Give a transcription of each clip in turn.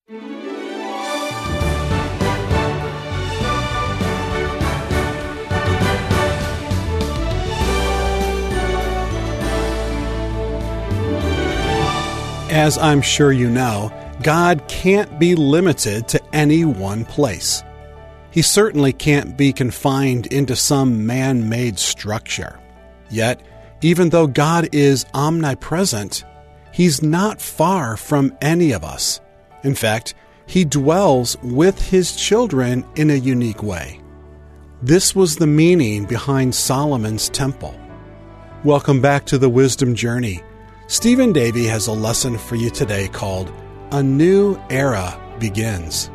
As I'm sure you know, God can't be limited to any one place. He certainly can't be confined into some man-made structure. Yet, even though God is omnipresent, He's not far from any of us. In fact, He dwells with His children in a unique way. This was the meaning behind Solomon's temple. Welcome back to the Wisdom Journey. Stephen Davey has a lesson for you today called A New Era Begins.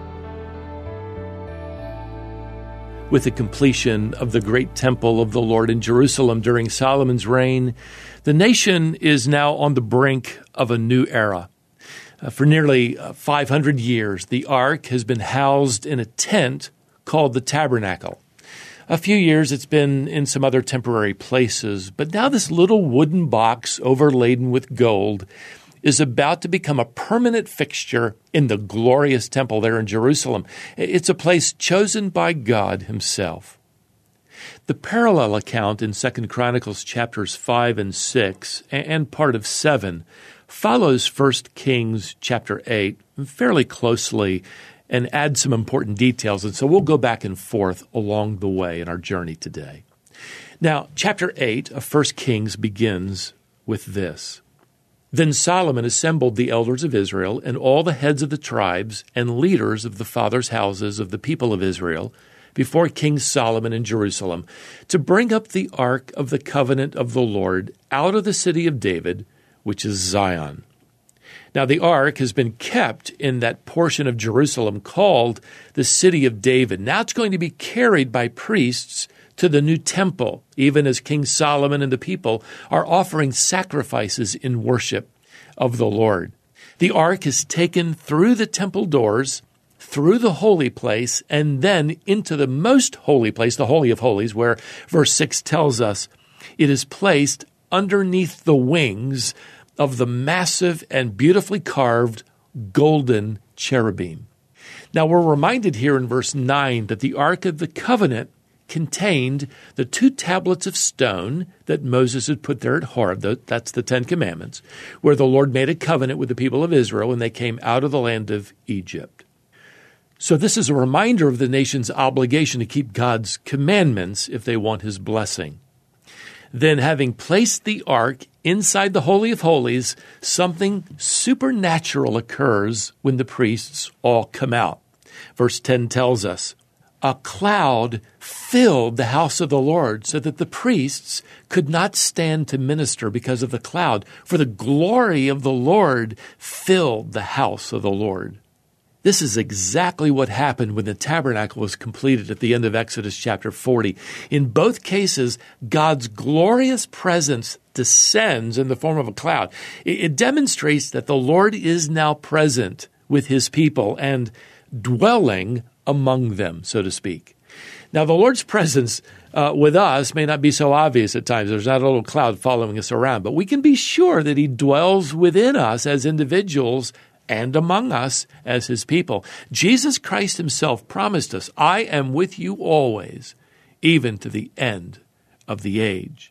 With the completion of the great temple of the Lord in Jerusalem during Solomon's reign, the nation is now on the brink of a new era. For nearly 500 years, the ark has been housed in a tent called the tabernacle. A few years it's been in some other temporary places, but now this little wooden box overladen with gold is about to become a permanent fixture in the glorious temple there in Jerusalem. It's a place chosen by God Himself. The parallel account in 2 Chronicles chapters 5 and 6 and part of 7 follows 1 Kings chapter 8 fairly closely and adds some important details. And so we'll go back and forth along the way in our journey today. Now, chapter 8 of 1 Kings begins with this. Then Solomon assembled the elders of Israel and all the heads of the tribes and leaders of the fathers' houses of the people of Israel before King Solomon in Jerusalem to bring up the ark of the covenant of the Lord out of the city of David, which is Zion. Now, the ark has been kept in that portion of Jerusalem called the city of David. Now it's going to be carried by priests to the new temple, even as King Solomon and the people are offering sacrifices in worship of the Lord. The ark is taken through the temple doors, through the holy place, and then into the most holy place, the Holy of Holies, where verse 6 tells us it is placed underneath the wings of the massive and beautifully carved golden cherubim. Now, we're reminded here in verse 9 that the Ark of the Covenant contained the 2 tablets of stone that Moses had put there at Horeb. That's the 10 Commandments, where the Lord made a covenant with the people of Israel when they came out of the land of Egypt. So this is a reminder of the nation's obligation to keep God's commandments if they want His blessing. Then, having placed the ark inside the Holy of Holies, something supernatural occurs when the priests all come out. Verse 10 tells us, a cloud filled the house of the Lord so that the priests could not stand to minister because of the cloud, for the glory of the Lord filled the house of the Lord. This is exactly what happened when the tabernacle was completed at the end of Exodus chapter 40. In both cases, God's glorious presence descends in the form of a cloud. It demonstrates that the Lord is now present with His people and dwelling among them, so to speak. Now, the Lord's presence with us may not be so obvious at times. There's not a little cloud following us around, but we can be sure that He dwells within us as individuals and among us as His people. Jesus Christ Himself promised us, I am with you always, even to the end of the age.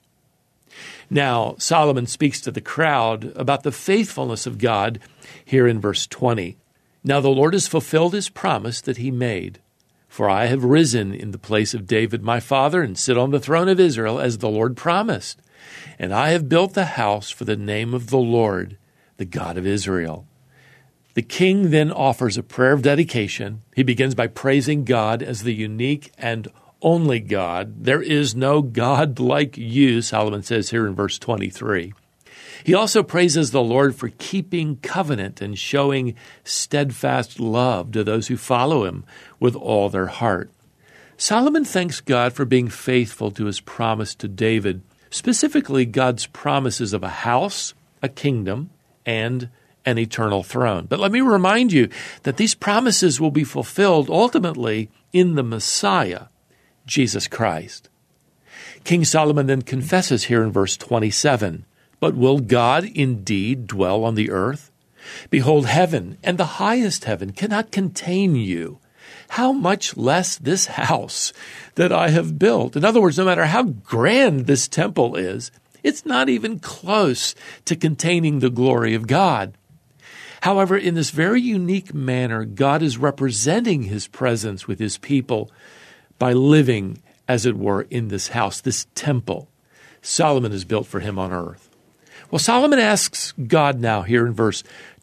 Now, Solomon speaks to the crowd about the faithfulness of God here in verse 20. Now the Lord has fulfilled His promise that He made. For I have risen in the place of David my father and sit on the throne of Israel as the Lord promised. And I have built the house for the name of the Lord, the God of Israel. The king then offers a prayer of dedication. He begins by praising God as the unique and only God. There is no God like you, Solomon says here in verse 23. He also praises the Lord for keeping covenant and showing steadfast love to those who follow Him with all their heart. Solomon thanks God for being faithful to His promise to David, specifically God's promises of a house, a kingdom, and an eternal throne. But let me remind you that these promises will be fulfilled ultimately in the Messiah, Jesus Christ. King Solomon then confesses here in verse 27, but will God indeed dwell on the earth? Behold, heaven and the highest heaven cannot contain you. How much less this house that I have built? In other words, no matter how grand this temple is, it's not even close to containing the glory of God. However, in this very unique manner, God is representing his presence with his people by living, as it were, in this house, this temple Solomon has built for him on earth. Well, Solomon asks God now here in verse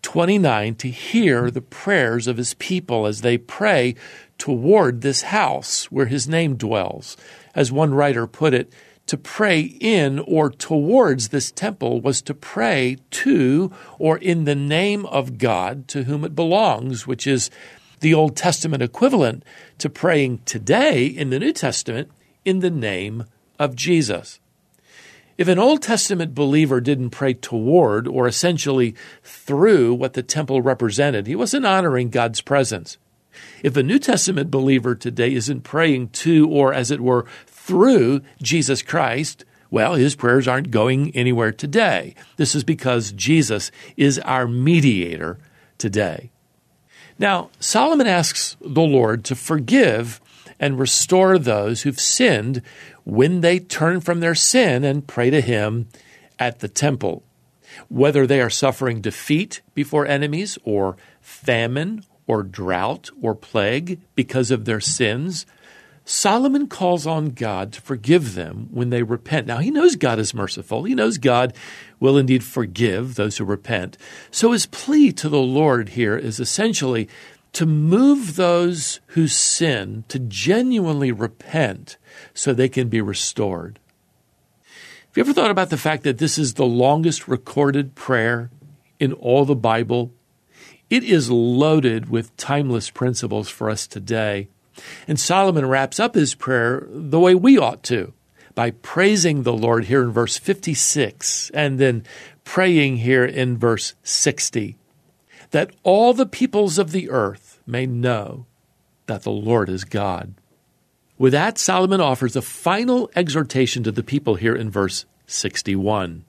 29 to hear the prayers of his people as they pray toward this house where his name dwells. As one writer put it, to pray in or towards this temple was to pray to or in the name of God to whom it belongs, which is the Old Testament equivalent to praying today in the New Testament in the name of Jesus. If an Old Testament believer didn't pray toward or essentially through what the temple represented, he wasn't honoring God's presence. If a New Testament believer today isn't praying to or, as it were, through Jesus Christ, well, his prayers aren't going anywhere today. This is because Jesus is our mediator today. Now, Solomon asks the Lord to forgive and restore those who've sinned when they turn from their sin and pray to him at the temple. Whether they are suffering defeat before enemies or famine or drought or plague because of their sins, Solomon calls on God to forgive them when they repent. Now, he knows God is merciful. He knows God will indeed forgive those who repent. So his plea to the Lord here is essentially to move those who sin to genuinely repent so they can be restored. Have you ever thought about the fact that this is the longest recorded prayer in all the Bible? It is loaded with timeless principles for us today. And Solomon wraps up his prayer the way we ought to, by praising the Lord here in verse 56 and then praying here in verse 60, that all the peoples of the earth may know that the Lord is God. With that, Solomon offers a final exhortation to the people here in verse 61.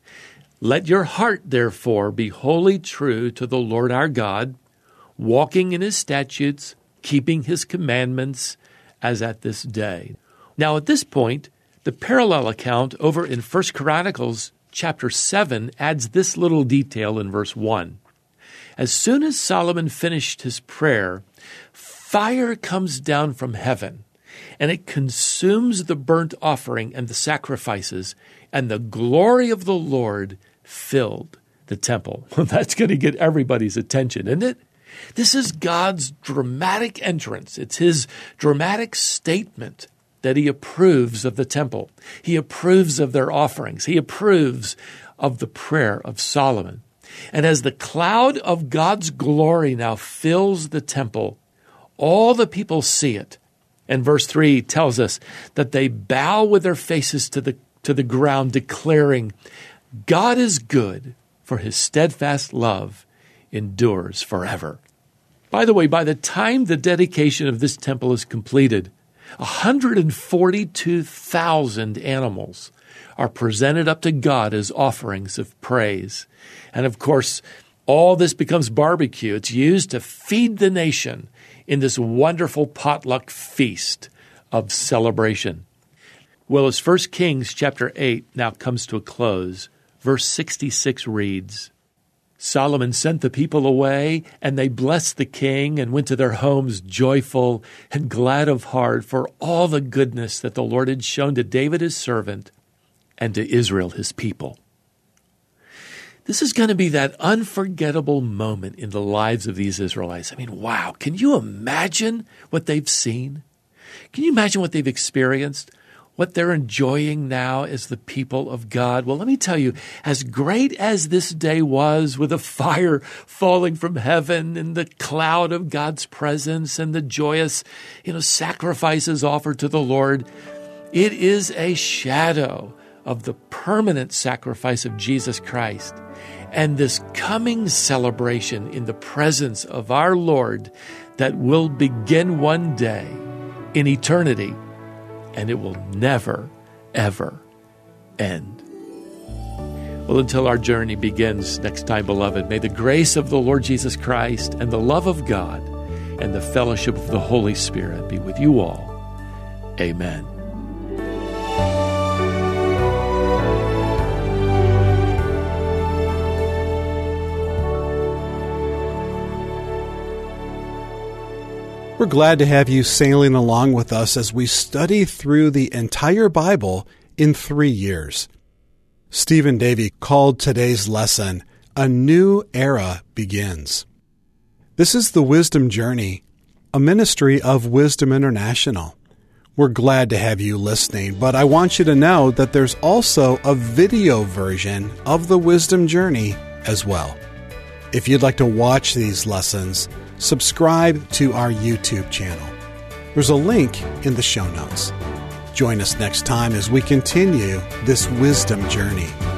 Let your heart, therefore, be wholly true to the Lord our God, walking in his statutes, keeping his commandments, as at this day. Now, at this point, the parallel account over in 1 Chronicles chapter 7 adds this little detail in verse 1. As soon as Solomon finished his prayer, fire comes down from heaven, and it consumes the burnt offering and the sacrifices, and the glory of the Lord filled the temple. Well, that's going to get everybody's attention, isn't it? This is God's dramatic entrance. It's his dramatic statement that he approves of the temple. He approves of their offerings. He approves of the prayer of Solomon. And as the cloud of God's glory now fills the temple, all the people see it. And verse 3 tells us that they bow with their faces to the ground, declaring, God is good, for his steadfast love endures forever. By the way, by the time the dedication of this temple is completed, 142,000 animals are presented up to God as offerings of praise. And of course, all this becomes barbecue. It's used to feed the nation in this wonderful potluck feast of celebration. Well, as 1 Kings chapter 8 now comes to a close, verse 66 reads, Solomon sent the people away, and they blessed the king and went to their homes joyful and glad of heart for all the goodness that the Lord had shown to David his servant and to Israel his people. This is going to be that unforgettable moment in the lives of these Israelites. I mean, wow, can you imagine what they've seen? Can you imagine what they've experienced? What they're enjoying now as the people of God? Well, let me tell you, as great as this day was with the fire falling from heaven and the cloud of God's presence and the joyous, sacrifices offered to the Lord, it is a shadow of the permanent sacrifice of Jesus Christ and this coming celebration in the presence of our Lord that will begin one day in eternity. And it will never, ever end. Well, until our journey begins next time, beloved, may the grace of the Lord Jesus Christ and the love of God and the fellowship of the Holy Spirit be with you all. Amen. We're glad to have you sailing along with us as we study through the entire Bible in 3 years. Stephen Davey called today's lesson, A New Era Begins. This is the Wisdom Journey, a ministry of Wisdom International. We're glad to have you listening, but I want you to know that there's also a video version of the Wisdom Journey as well. If you'd like to watch these lessons, subscribe to our YouTube channel. There's a link in the show notes. Join us next time as we continue this wisdom journey.